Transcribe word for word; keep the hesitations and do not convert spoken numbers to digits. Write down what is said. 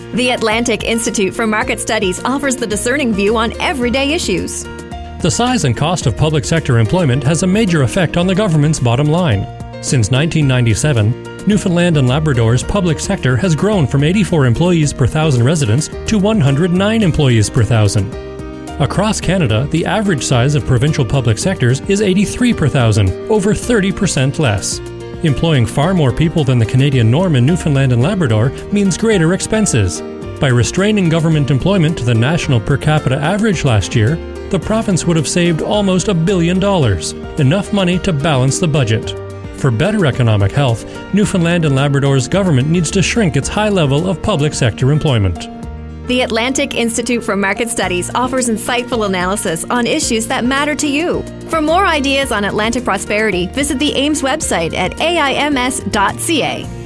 The Atlantic Institute for Market Studies offers the discerning view on everyday issues. The size and cost of public sector employment has a major effect on the government's bottom line. Since nineteen ninety-seven, Newfoundland and Labrador's public sector has grown from eighty-four employees per thousand residents to one hundred nine employees per thousand. Across Canada, the average size of provincial public sectors is eighty-three per thousand, over thirty percent less. Employing far more people than the Canadian norm in Newfoundland and Labrador means greater expenses. By restraining government employment to the national per capita average last year, the province would have saved almost a billion dollars, enough money to balance the budget. For better economic health, Newfoundland and Labrador's government needs to shrink its high level of public sector employment. The Atlantic Institute for Market Studies offers insightful analysis on issues that matter to you. For more ideas on Atlantic prosperity, visit the A I M S website at A I M S dot C A.